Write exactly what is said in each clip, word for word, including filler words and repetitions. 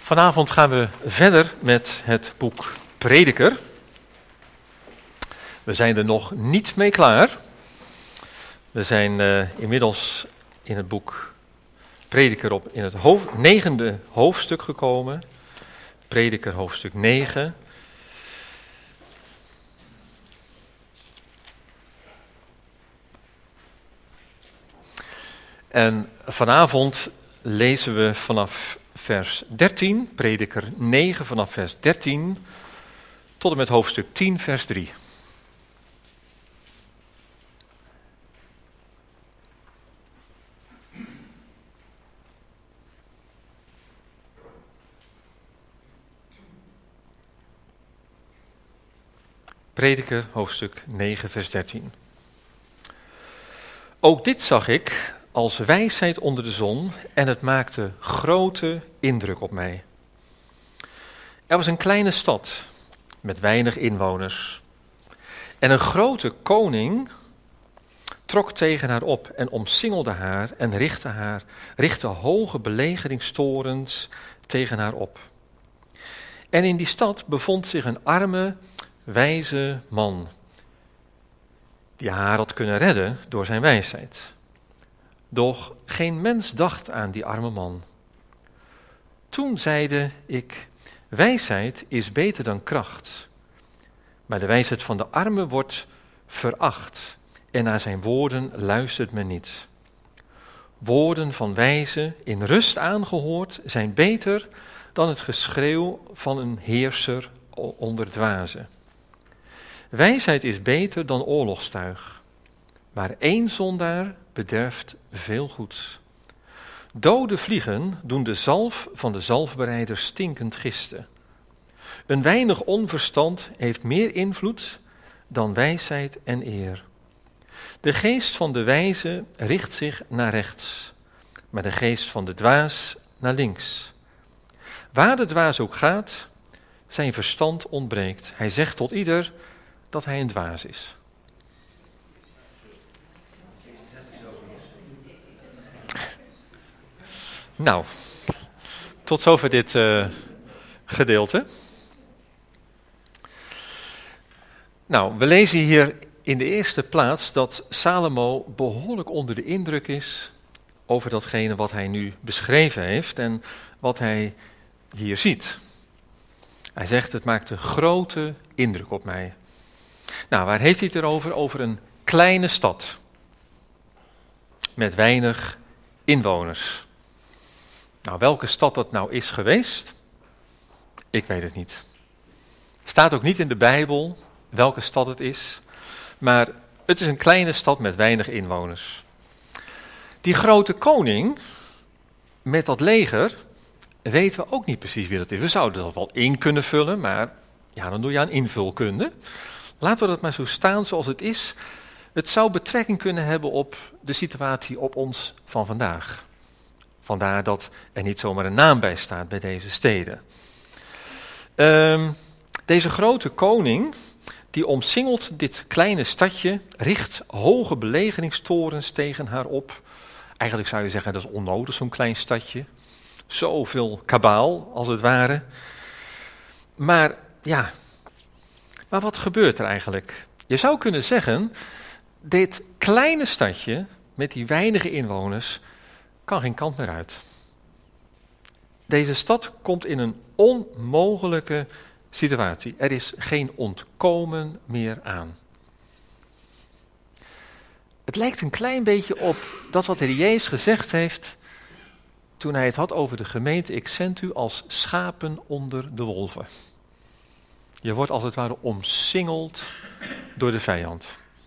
Vanavond gaan we verder met het boek Prediker. We zijn er nog niet mee klaar. We zijn uh, inmiddels in het boek Prediker op in het hoofd, negende hoofdstuk gekomen. Prediker hoofdstuk negen. En vanavond lezen we vanaf vers dertien, Prediker negen vanaf vers dertien, tot en met hoofdstuk tien vers drie. Prediker hoofdstuk negen vers dertien. Ook dit zag ik als wijsheid onder de zon en het maakte grote indruk op mij. Er was een kleine stad met weinig inwoners. En een grote koning trok tegen haar op en omsingelde haar en richtte haar, richtte hoge belegeringstorens tegen haar op. En in die stad bevond zich een arme, wijze man, die haar had kunnen redden door zijn wijsheid. Doch geen mens dacht aan die arme man. Toen zeide ik, wijsheid is beter dan kracht. Maar de wijsheid van de arme wordt veracht en naar zijn woorden luistert men niet. Woorden van wijze in rust aangehoord zijn beter dan het geschreeuw van een heerser onder dwazen. Wijsheid is beter dan oorlogstuig, maar één zondaar bederft veel goeds. Dode vliegen doen de zalf van de zalfbereider stinkend gisten. Een weinig onverstand heeft meer invloed dan wijsheid en eer. De geest van de wijze richt zich naar rechts, maar de geest van de dwaas naar links. Waar de dwaas ook gaat, zijn verstand ontbreekt. Hij zegt tot ieder dat hij een dwaas is. Nou, tot zover dit uh, gedeelte. Nou, we lezen hier in de eerste plaats dat Salomo behoorlijk onder de indruk is over datgene wat hij nu beschreven heeft en wat hij hier ziet. Hij zegt, het maakt een grote indruk op mij. Nou, waar heeft hij het erover? Over een kleine stad met weinig inwoners. Nou, welke stad dat nou is geweest, ik weet het niet. Staat ook niet in de Bijbel welke stad het is, maar het is een kleine stad met weinig inwoners. Die grote koning met dat leger, weten we ook niet precies wie dat is. We zouden dat wel in kunnen vullen, maar ja, dan doe je aan invulkunde. Laten we dat maar zo staan zoals het is. Het zou betrekking kunnen hebben op de situatie op ons van vandaag. Vandaar dat er niet zomaar een naam bij staat bij deze steden. Um, deze grote koning, die omsingelt dit kleine stadje, richt hoge belegeringstorens tegen haar op. Eigenlijk zou je zeggen, dat is onnodig, zo'n klein stadje. Zoveel kabaal, als het ware. Maar ja, maar wat gebeurt er eigenlijk? Je zou kunnen zeggen, dit kleine stadje met die weinige inwoners kan geen kant meer uit. Deze stad komt in een onmogelijke situatie. Er is geen ontkomen meer aan. Het lijkt een klein beetje op dat wat de Heer Jezus gezegd heeft toen hij het had over de gemeente, ik zend u als schapen onder de wolven. Je wordt als het ware omsingeld door de vijand.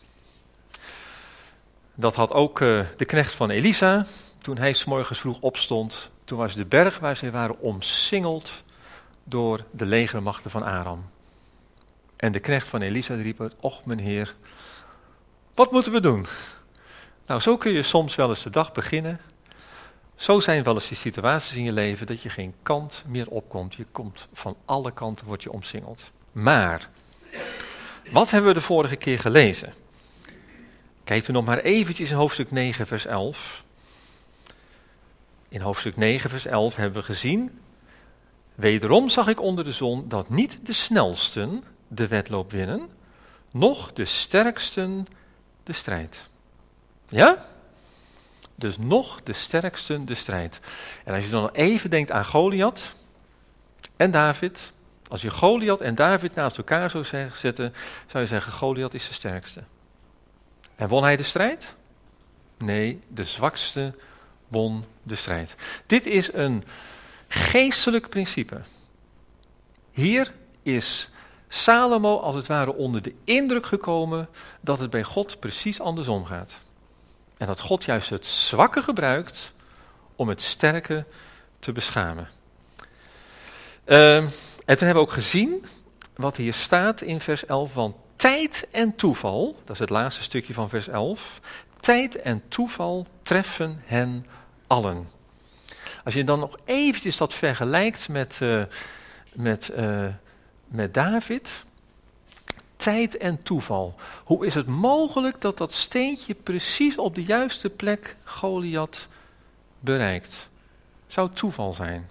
Dat had ook uh, de knecht van Elisa, toen hij 's morgens vroeg opstond. Toen was de berg waar zij waren omsingeld door de legermachten van Aram. En de knecht van Elisa riep, och mijn heer, wat moeten we doen? Nou, zo kun je soms wel eens de dag beginnen. Zo zijn wel eens die situaties in je leven dat je geen kant meer opkomt. Je komt van alle kanten, word je omsingeld. Maar, wat hebben we de vorige keer gelezen? Kijk er nog maar eventjes in hoofdstuk negen vers elf. In hoofdstuk negen vers elf hebben we gezien Wederom zag ik onder de zon dat niet de snelsten de wedloop winnen, noch de sterksten de strijd. Ja? Dus nog de sterksten de strijd. En als je dan nog even denkt aan Goliath en David. Als je Goliath en David naast elkaar zou zetten, zou je zeggen, Goliath is de sterkste. En won hij de strijd? Nee, de zwakste won de strijd. Dit is een geestelijk principe. Hier is Salomo als het ware onder de indruk gekomen dat het bij God precies andersom gaat. En dat God juist het zwakke gebruikt om het sterke te beschamen. Uh, en toen hebben we ook gezien wat hier staat in vers elf, want tijd en toeval, dat is het laatste stukje van vers elf, tijd en toeval treffen hen allen. Als je dan nog eventjes dat vergelijkt met, uh, met, uh, met David, tijd en toeval. Hoe is het mogelijk dat dat steentje precies op de juiste plek Goliath bereikt? Zou het toeval zijn?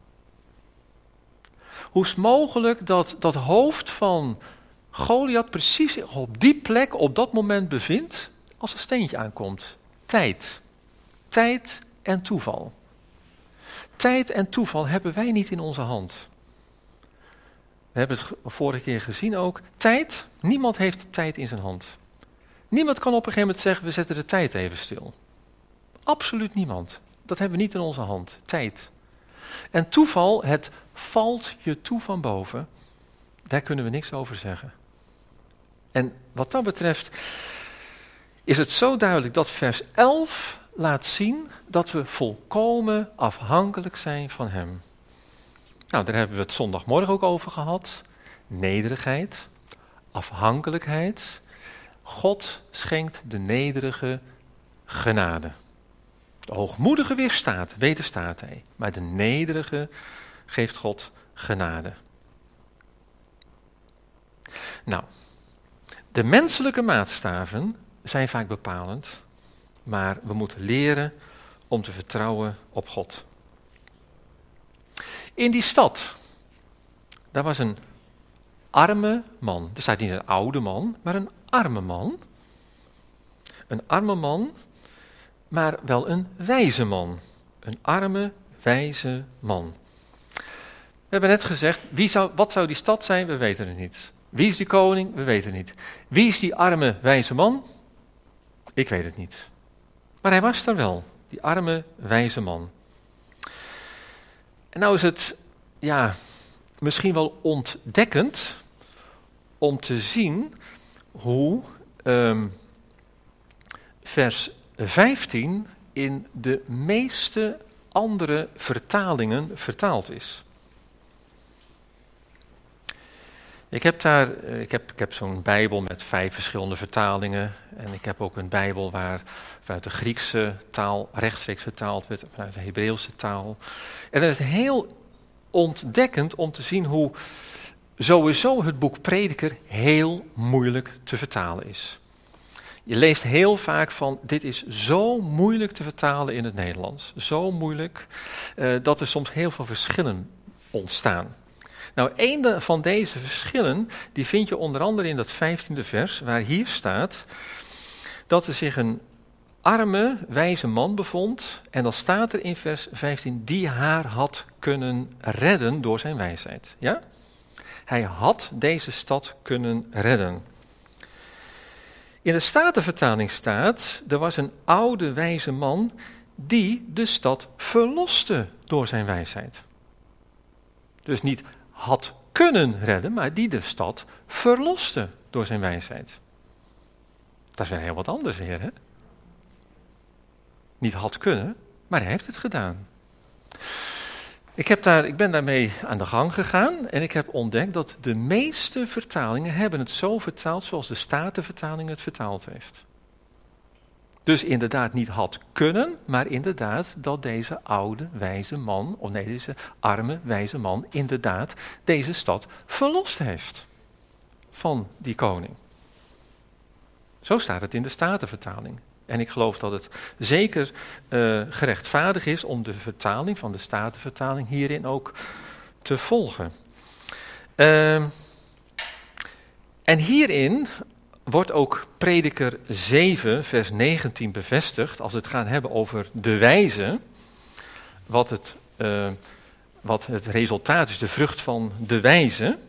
Hoe is het mogelijk dat dat hoofd van Goliath precies op die plek op dat moment bevindt als een steentje aankomt? Tijd. Tijd en toeval. Tijd en toeval hebben wij niet in onze hand. We hebben het vorige keer gezien ook. Tijd, niemand heeft tijd in zijn hand. Niemand kan op een gegeven moment zeggen, we zetten de tijd even stil. Absoluut niemand. Dat hebben we niet in onze hand. Tijd. En toeval, het valt je toe van boven, daar kunnen we niks over zeggen. En wat dat betreft is het zo duidelijk dat vers elf laat zien dat we volkomen afhankelijk zijn van hem. Nou, daar hebben we het zondagmorgen ook over gehad. Nederigheid, afhankelijkheid. God schenkt de nederige genade. De hoogmoedige weerstaat, wederstaat hij. Maar de nederige geeft God genade. Nou, de menselijke maatstaven zijn vaak bepalend, maar we moeten leren om te vertrouwen op God. In die stad, daar was een arme man. Er staat niet een oude man, maar een arme man. Een arme man, maar wel een wijze man. Een arme, wijze man. We hebben net gezegd, wie zou, wat zou die stad zijn? We weten het niet. Wie is die koning? We weten het niet. Wie is die arme, wijze man? Ik weet het niet. Maar hij was er wel, die arme, wijze man. En nou is het, ja, misschien wel ontdekkend om te zien hoe um, vers vijftien in de meeste andere vertalingen vertaald is. Ik heb daar, ik heb, ik heb zo'n Bijbel met vijf verschillende vertalingen. En ik heb ook een Bijbel waar vanuit de Griekse taal rechtstreeks vertaald werd, vanuit de Hebreeuwse taal. En het is heel ontdekkend om te zien hoe sowieso het boek Prediker heel moeilijk te vertalen is. Je leest heel vaak van, dit is zo moeilijk te vertalen in het Nederlands. Zo moeilijk, uh, dat er soms heel veel verschillen ontstaan. Nou, een van deze verschillen, die vind je onder andere in dat vijftiende vers, waar hier staat dat er zich een arme, wijze man bevond. En dan staat er in vers vijftien, die haar had kunnen redden door zijn wijsheid. Ja? Hij had deze stad kunnen redden. In de Statenvertaling staat, er was een oude, wijze man die de stad verloste door zijn wijsheid. Dus niet had kunnen redden, maar die de stad verloste door zijn wijsheid. Dat is wel heel wat anders weer, hè? Niet had kunnen, maar hij heeft het gedaan. Ik, heb daar, ik ben daarmee aan de gang gegaan en ik heb ontdekt dat de meeste vertalingen hebben het zo vertaald zoals de Statenvertaling het vertaald heeft. Dus inderdaad niet had kunnen, maar inderdaad dat deze oude, wijze man, of nee, deze arme, wijze man, inderdaad deze stad verlost heeft van die koning. Zo staat het in de Statenvertaling. En ik geloof dat het zeker uh, gerechtvaardig is om de vertaling van de Statenvertaling hierin ook te volgen. Uh, en hierin wordt ook Prediker zeven, vers negentien bevestigd, als we het gaan hebben over de wijze, wat het, uh, wat het resultaat is, de vrucht van de wijze.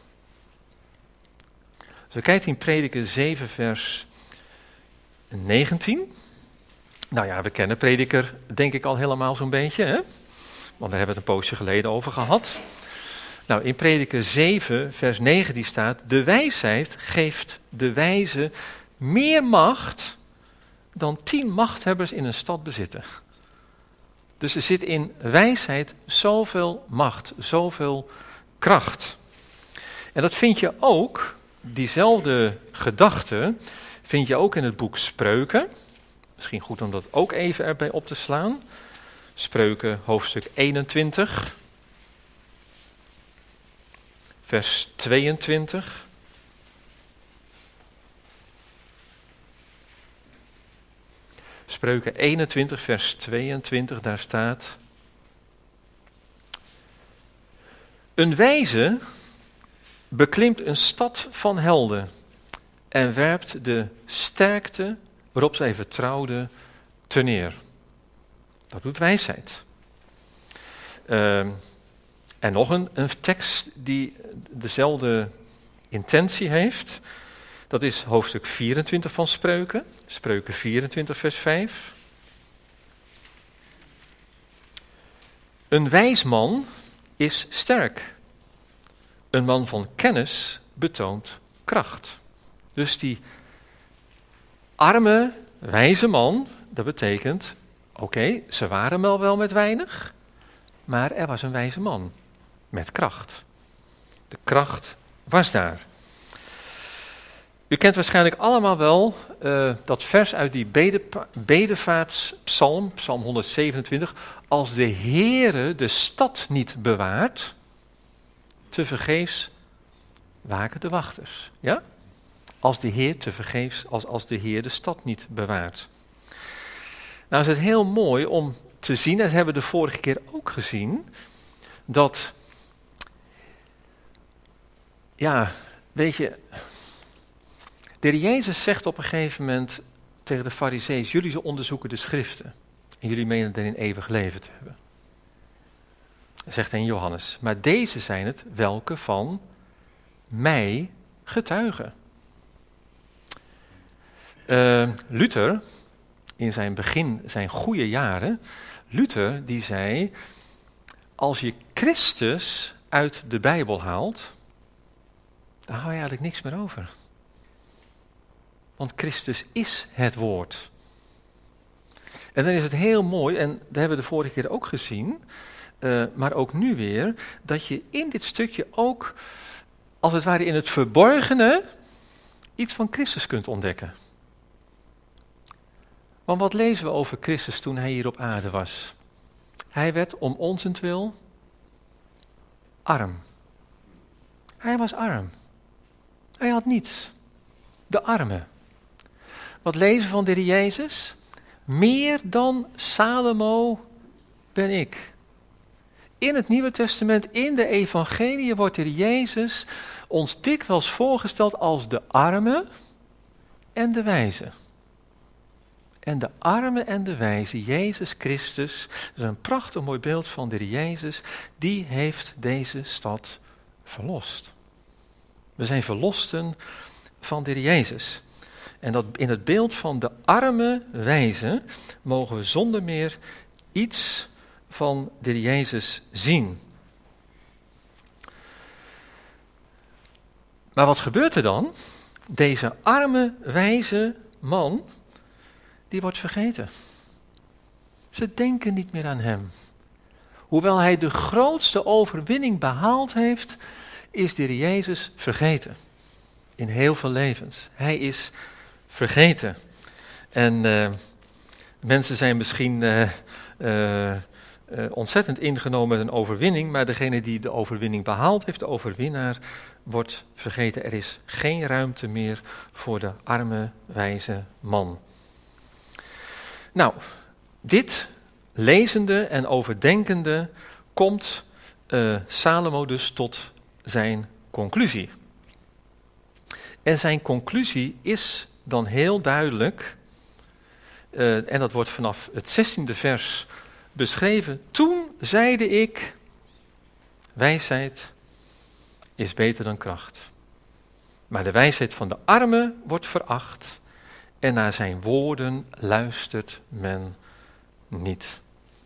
Als we kijken in Prediker zeven, vers negentien. Nou ja, we kennen Prediker denk ik al helemaal zo'n beetje, hè? Want daar hebben we het een poosje geleden over gehad. Nou, in Prediker zeven, vers negentien staat: de wijsheid geeft de wijze meer macht dan tien machthebbers in een stad bezitten. Dus er zit in wijsheid zoveel macht, zoveel kracht. En dat vind je ook, diezelfde gedachte, vind je ook in het boek Spreuken. Misschien goed om dat ook even erbij op te slaan. Spreuken hoofdstuk eenentwintig. Vers tweeëntwintig. Spreuken eenentwintig, vers tweeëntwintig, daar staat: een wijze beklimt een stad van helden en werpt de sterkte waarop zij vertrouwde te neer. Dat doet wijsheid. Uh, en nog een, een tekst die dezelfde intentie heeft. Dat is hoofdstuk vierentwintig van Spreuken. Spreuken vierentwintig, vers vijf. Een wijs man is sterk. Een man van kennis betoont kracht. Dus die arme, wijze man, dat betekent, oké, okay, ze waren wel wel met weinig, maar er was een wijze man met kracht. De kracht was daar. U kent waarschijnlijk allemaal wel uh, dat vers uit die bedepa- bedevaartspsalm, psalm honderdzevenentwintig, als de Heere de stad niet bewaart, tevergeefs waken de wachters. Ja? Als de Heer tevergeefs, als, als de Heer de stad niet bewaart. Nou is het heel mooi om te zien, dat hebben we de vorige keer ook gezien, dat, ja, weet je, de Heer Jezus zegt op een gegeven moment tegen de Farizeeën: jullie onderzoeken de schriften en jullie menen erin eeuwig leven te hebben. Zegt hij in Johannes, maar deze zijn het welke van mij getuigen. Uh, Luther, in zijn begin, zijn goede jaren, Luther die zei: als je Christus uit de Bijbel haalt, dan hou je eigenlijk niks meer over. Want Christus is het woord. En dan is het heel mooi, en dat hebben we de vorige keer ook gezien, uh, maar ook nu weer, dat je in dit stukje ook, als het ware in het verborgene, iets van Christus kunt ontdekken. Want wat lezen we over Christus toen hij hier op aarde was? Hij werd om onzentwil arm. Hij was arm. Hij had niets. De arme. Wat lezen we van de Heer Jezus? Meer dan Salomo ben ik. In het Nieuwe Testament, in de evangelie, wordt de Heer Jezus ons dikwijls voorgesteld als de arme en de wijze. En de arme en de wijze, Jezus Christus, dat is een prachtig mooi beeld van de Heer Jezus, die heeft deze stad verlost. We zijn verlosten van de Heer Jezus. En dat in het beeld van de arme wijze mogen we zonder meer iets van de Heer Jezus zien. Maar wat gebeurt er dan? Deze arme wijze man, die wordt vergeten. Ze denken niet meer aan hem. Hoewel hij de grootste overwinning behaald heeft, is de Heer Jezus vergeten. In heel veel levens. Hij is vergeten. En uh, mensen zijn misschien uh, uh, uh, ontzettend ingenomen met een overwinning, maar degene die de overwinning behaald heeft, de overwinnaar, wordt vergeten. Er is geen ruimte meer voor de arme, wijze man. Nou, dit lezende en overdenkende komt uh, Salomo dus tot zijn conclusie. En zijn conclusie is dan heel duidelijk, uh, en dat wordt vanaf het zestiende vers beschreven. Toen zeide ik, wijsheid is beter dan kracht. Maar de wijsheid van de armen wordt veracht en naar zijn woorden luistert men niet.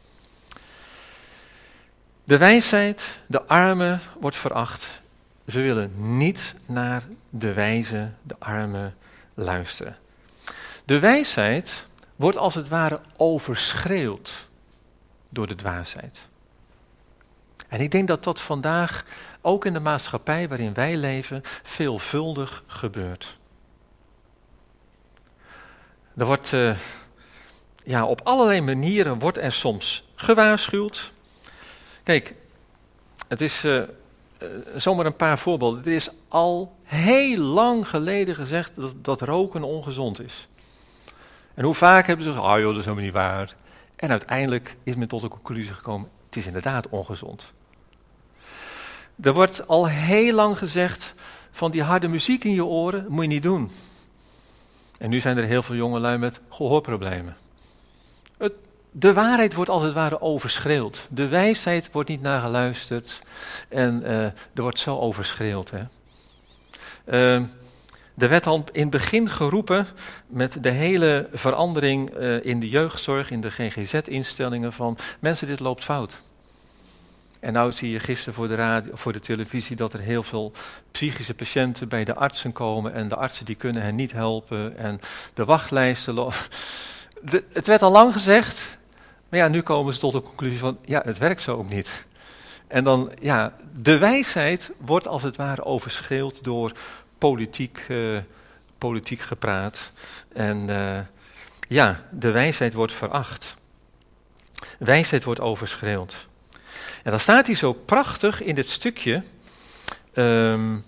De wijsheid, de armen wordt veracht. Ze willen niet naar de wijze, de armen luisteren. De wijsheid wordt als het ware overschreeuwd door de dwaasheid. En ik denk dat dat vandaag ook in de maatschappij waarin wij leven veelvuldig gebeurt. Er wordt uh, ja, op allerlei manieren wordt er soms gewaarschuwd. Kijk, het is uh, uh, zomaar een paar voorbeelden. Er is al heel lang geleden gezegd dat, dat roken ongezond is. En hoe vaak hebben ze gezegd, ah joh, dat is helemaal niet waar. En uiteindelijk is men tot de conclusie gekomen, het is inderdaad ongezond. Er wordt al heel lang gezegd, van die harde muziek in je oren moet je niet doen. En nu zijn er heel veel jongelui met gehoorproblemen. Het, de waarheid wordt als het ware overschreeuwd. De wijsheid wordt niet naar geluisterd. En uh, er wordt zo overschreeuwd. Hè. Uh, er werd al in het begin geroepen met de hele verandering uh, in de jeugdzorg, in de G G Z-instellingen van mensen, dit loopt fout. En nou zie je gisteren voor de, radio, voor de televisie dat er heel veel psychische patiënten bij de artsen komen en de artsen die kunnen hen niet helpen en de wachtlijsten. Lo- de, het werd al lang gezegd, maar ja, nu komen ze tot de conclusie van, ja, het werkt zo ook niet. En dan, ja, de wijsheid wordt als het ware overschreeuwd door politiek, uh, politiek gepraat. En uh, ja, de wijsheid wordt veracht. Wijsheid wordt overschreeuwd. En dan staat hij zo prachtig in dit stukje. Um,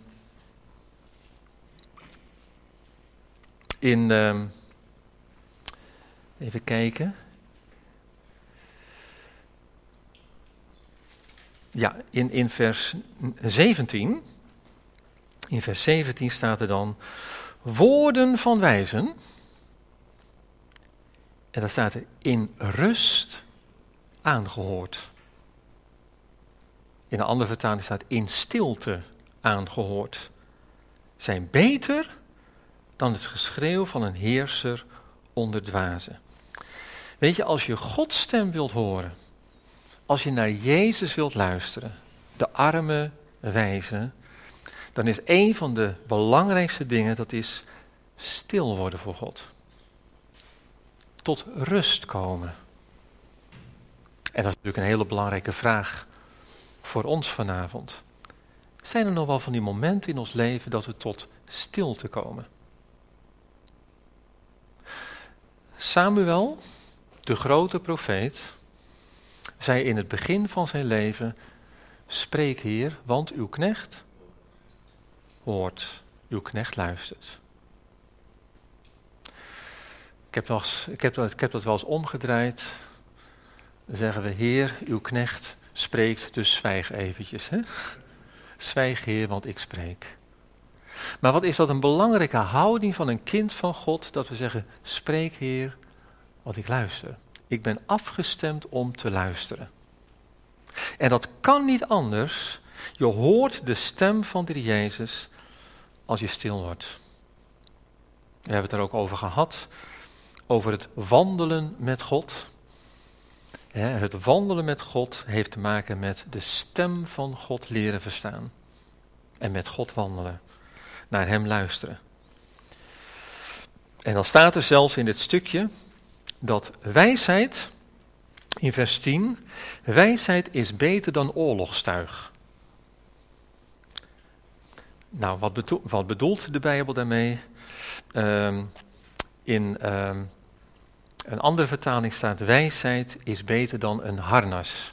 in, um, even kijken. Ja, in, in vers zeventien. In vers zeventien staat er dan, woorden van wijzen. En dan staat er, in rust aangehoord. In een andere vertaling staat, in stilte aangehoord. Zijn beter dan het geschreeuw van een heerser onder dwazen. Weet je, als je Gods stem wilt horen, als je naar Jezus wilt luisteren, de arme wijzen, dan is een van de belangrijkste dingen, dat is stil worden voor God. Tot rust komen. En dat is natuurlijk een hele belangrijke vraag voor ons vanavond. Zijn er nog wel van die momenten in ons leven dat we tot stilte komen? Samuel, de grote profeet, zei in het begin van zijn leven, spreek Heer, want uw knecht hoort, uw knecht luistert. Ik heb, nog, ik heb, ik heb dat wel eens omgedraaid. Dan zeggen we, Heer, uw knecht spreekt, dus zwijg eventjes. Hè? Zwijg, Heer, want ik spreek. Maar wat is dat een belangrijke houding van een kind van God, dat we zeggen, spreek, Heer, want ik luister. Ik ben afgestemd om te luisteren. En dat kan niet anders. Je hoort de stem van de Jezus als je stil wordt. We hebben het er ook over gehad, over het wandelen met God. Ja, het wandelen met God heeft te maken met de stem van God leren verstaan. En met God wandelen, naar hem luisteren. En dan staat er zelfs in dit stukje dat wijsheid, in vers tien, wijsheid is beter dan oorlogstuig. Nou, wat, bedo- wat bedoelt de Bijbel daarmee? Um, in um, een andere vertaling staat, wijsheid is beter dan een harnas.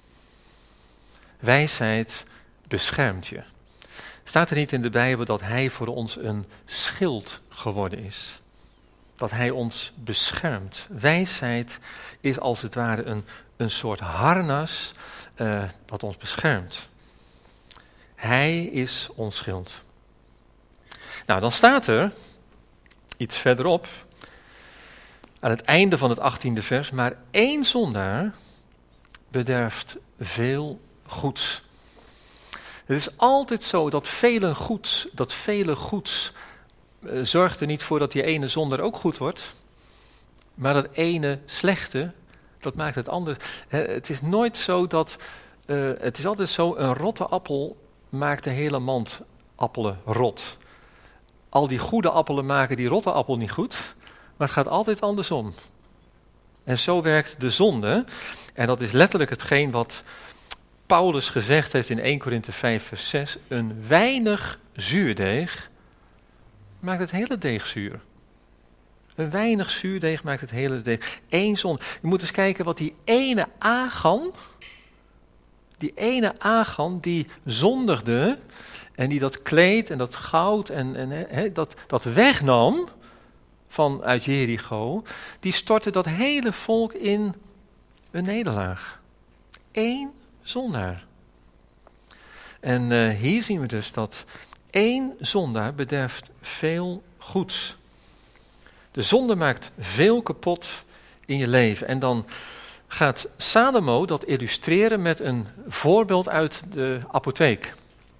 Wijsheid beschermt je. Staat er niet in de Bijbel dat hij voor ons een schild geworden is? Dat hij ons beschermt. Wijsheid is als het ware een, een soort harnas uh, dat ons beschermt. Hij is ons schild. Nou, dan staat er iets verderop, aan het einde van het achttiende vers, maar één zondaar bederft veel goeds. Het is altijd zo dat vele goeds, dat vele goeds uh, zorgt er niet voor dat die ene zondaar ook goed wordt, maar dat ene slechte, dat maakt het andere. Uh, het is nooit zo dat, uh, het is altijd zo, een rotte appel maakt de hele mand appelen rot. Al die goede appelen maken die rotte appel niet goed, maar het gaat altijd andersom. En zo werkt de zonde, en dat is letterlijk hetgeen wat Paulus gezegd heeft in eerste Korinthe vijf vers zes, een weinig zuurdeeg maakt het hele deeg zuur. Een weinig zuurdeeg maakt het hele deeg. Eén zonde. Je moet eens kijken wat die ene Agan, die ene Agan die zondigde en die dat kleed en dat goud en, en he, dat, dat wegnam vanuit Jericho, die stortte dat hele volk in een nederlaag. Eén zondaar. En uh, hier zien we dus dat één zondaar bederft veel goeds. De zonde maakt veel kapot in je leven. En dan gaat Salomo dat illustreren met een voorbeeld uit de apotheek.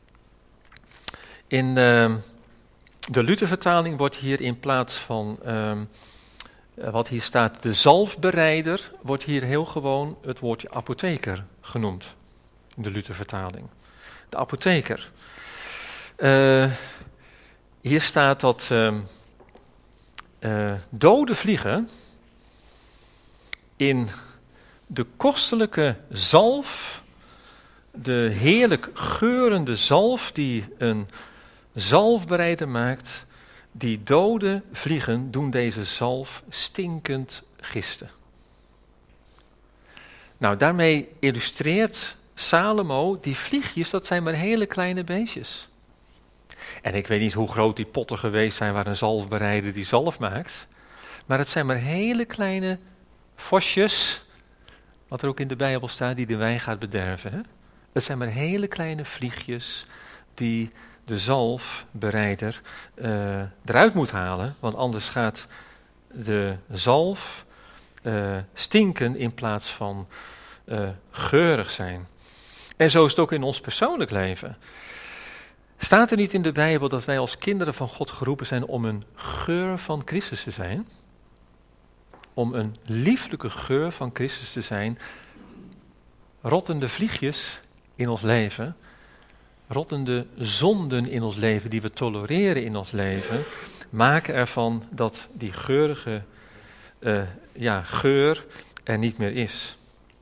In uh, de Luthervertaling wordt hier in plaats van uh, wat hier staat, de zalfbereider, wordt hier heel gewoon het woordje apotheker genoemd. In de Luthervertaling. De apotheker. Uh, hier staat dat uh, uh, dode vliegen in de kostelijke zalf, de heerlijk geurende zalf die een zalfbereider maakt, die dode vliegen doen deze zalf stinkend gisten. Nou, daarmee illustreert Salomo, die vliegjes, dat zijn maar hele kleine beestjes. En ik weet niet hoe groot die potten geweest zijn waar een zalfbereider die zalf maakt, maar het zijn maar hele kleine vosjes, wat er ook in de Bijbel staat, die de wijn gaat bederven. Hè? Het zijn maar hele kleine vliegjes die de zalfbereider uh, eruit moet halen, want anders gaat de zalf uh, stinken in plaats van uh, geurig zijn. En zo is het ook in ons persoonlijk leven. Staat er niet in de Bijbel dat wij als kinderen van God geroepen zijn om een geur van Christus te zijn? Om een lieflijke geur van Christus te zijn. Rottende vliegjes in ons leven, rottende zonden in ons leven die we tolereren in ons leven, maken ervan dat die geurige uh, ja, geur er niet meer is.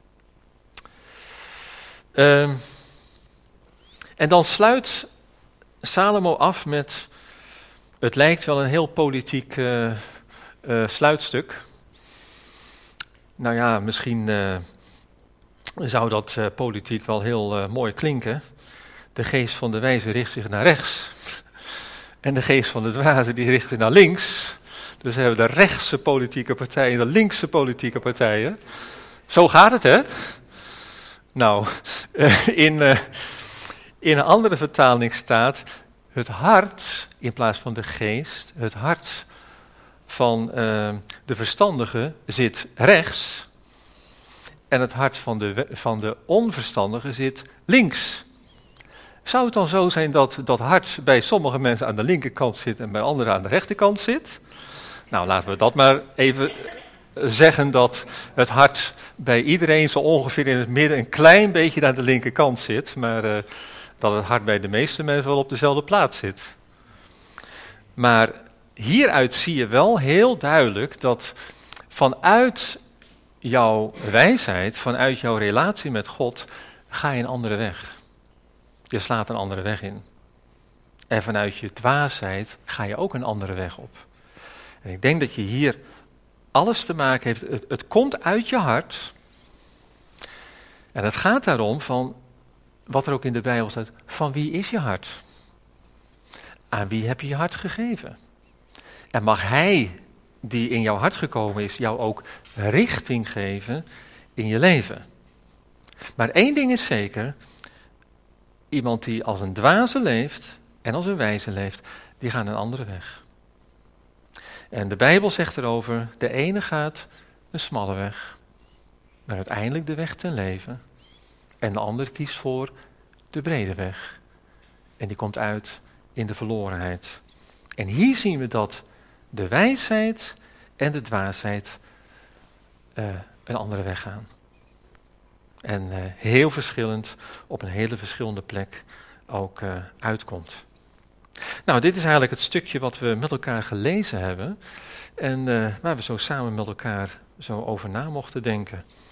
Uh, en dan sluit Salomo af met, het lijkt wel een heel politiek uh, uh, sluitstuk. Nou ja, misschien uh, zou dat uh, politiek wel heel uh, mooi klinken. De geest van de wijze richt zich naar rechts. En de geest van de dwaze die richt zich naar links. Dus we hebben de rechtse politieke partijen en de linkse politieke partijen. Zo gaat het, hè? Nou, in, uh, in een andere vertaling staat het hart, in plaats van de geest, het hart van uh, de verstandige zit rechts. En het hart van de, van de onverstandige zit links. Zou het dan zo zijn dat dat hart bij sommige mensen aan de linkerkant zit en bij anderen aan de rechterkant zit? Nou, laten we dat maar even zeggen dat het hart bij iedereen zo ongeveer in het midden een klein beetje aan de linkerkant zit, maar uh, dat het hart bij de meeste mensen wel op dezelfde plaats zit. Maar hieruit zie je wel heel duidelijk dat vanuit jouw wijsheid, vanuit jouw relatie met God, ga je een andere weg. Je slaat een andere weg in. En vanuit je dwaasheid ga je ook een andere weg op. En ik denk dat je hier alles te maken heeft. Het, het komt uit je hart. En het gaat daarom van, wat er ook in de Bijbel staat, van wie is je hart? Aan wie heb je je hart gegeven? En mag hij, die in jouw hart gekomen is, jou ook richting geven in je leven. Maar één ding is zeker, iemand die als een dwaze leeft en als een wijze leeft, die gaan een andere weg. En de Bijbel zegt erover, de ene gaat een smalle weg, maar uiteindelijk de weg ten leven. En de ander kiest voor de brede weg. En die komt uit in de verlorenheid. En hier zien we dat de wijsheid en de dwaasheid uh, een andere weg gaan. En uh, heel verschillend, op een hele verschillende plek ook uh, uitkomt. Nou, dit is eigenlijk het stukje wat we met elkaar gelezen hebben. En uh, waar we zo samen met elkaar zo over na mochten denken.